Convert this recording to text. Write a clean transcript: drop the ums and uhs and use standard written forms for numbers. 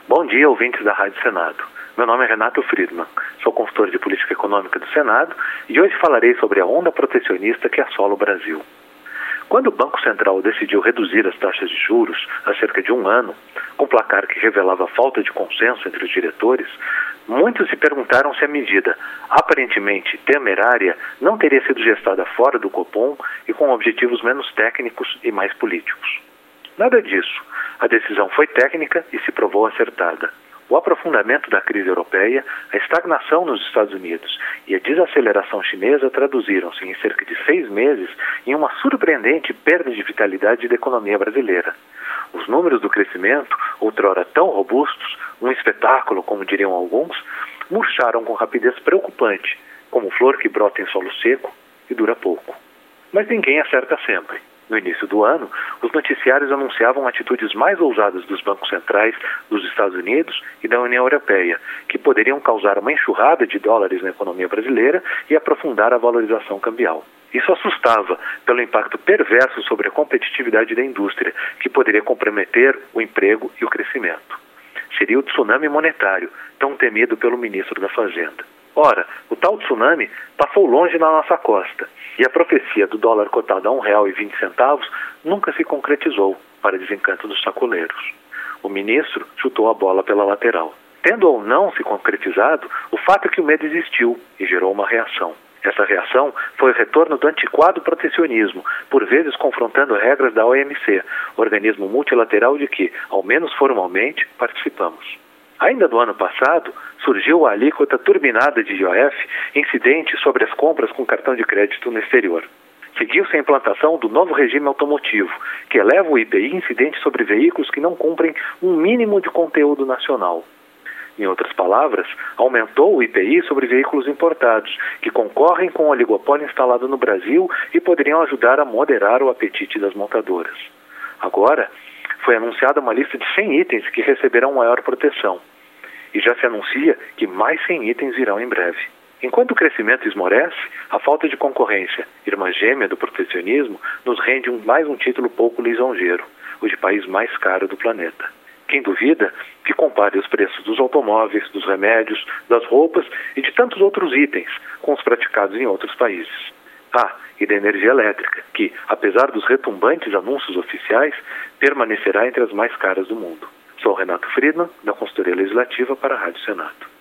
Bom dia, ouvintes da Rádio Senado. Meu nome é Renato Friedman, sou consultor de política econômica do Senado e hoje falarei sobre a onda protecionista que assola o Brasil. Quando o Banco Central decidiu reduzir as taxas de juros há cerca de um ano, com placar que revelava falta de consenso entre os diretores, muitos se perguntaram se a medida, aparentemente temerária, não teria sido gestada fora do Copom e com objetivos menos técnicos e mais políticos. Nada disso. A decisão foi técnica e se provou acertada. O aprofundamento da crise europeia, a estagnação nos Estados Unidos e a desaceleração chinesa traduziram-se em cerca de 6 meses em uma surpreendente perda de vitalidade da economia brasileira. Os números do crescimento, outrora tão robustos, um espetáculo, como diriam alguns, murcharam com rapidez preocupante, como flor que brota em solo seco e dura pouco. Mas ninguém acerta sempre. No início do ano, os noticiários anunciavam atitudes mais ousadas dos bancos centrais dos Estados Unidos e da União Europeia, que poderiam causar uma enxurrada de dólares na economia brasileira e aprofundar a valorização cambial. Isso assustava pelo impacto perverso sobre a competitividade da indústria, que poderia comprometer o emprego e o crescimento. Seria o tsunami monetário, tão temido pelo ministro da Fazenda. Ora, o tal tsunami passou longe na nossa costa, e a profecia do dólar cotado a R$ 1,20 nunca se concretizou, para desencanto dos sacoleiros. O ministro chutou a bola pela lateral. Tendo ou não se concretizado, o fato é que o medo existiu e gerou uma reação. Essa reação foi o retorno do antiquado protecionismo, por vezes confrontando regras da OMC, organismo multilateral de que, ao menos formalmente, participamos. Ainda no ano passado, surgiu a alíquota turbinada de IOF incidente sobre as compras com cartão de crédito no exterior. Seguiu-se a implantação do novo regime automotivo, que eleva o IPI incidente sobre veículos que não cumprem um mínimo de conteúdo nacional. Em outras palavras, aumentou o IPI sobre veículos importados, que concorrem com o oligopólio instalado no Brasil e poderiam ajudar a moderar o apetite das montadoras. Agora, foi anunciada uma lista de 100 itens que receberão maior proteção. E já se anuncia que mais 100 itens virão em breve. Enquanto o crescimento esmorece, a falta de concorrência, irmã gêmea do protecionismo, nos rende mais um título pouco lisonjeiro, o de país mais caro do planeta. Quem duvida, que compare os preços dos automóveis, dos remédios, das roupas e de tantos outros itens com os praticados em outros países. E da energia elétrica, que, apesar dos retumbantes anúncios oficiais, permanecerá entre as mais caras do mundo. Sou Renato Friedman, da Consultoria Legislativa para a Rádio Senado.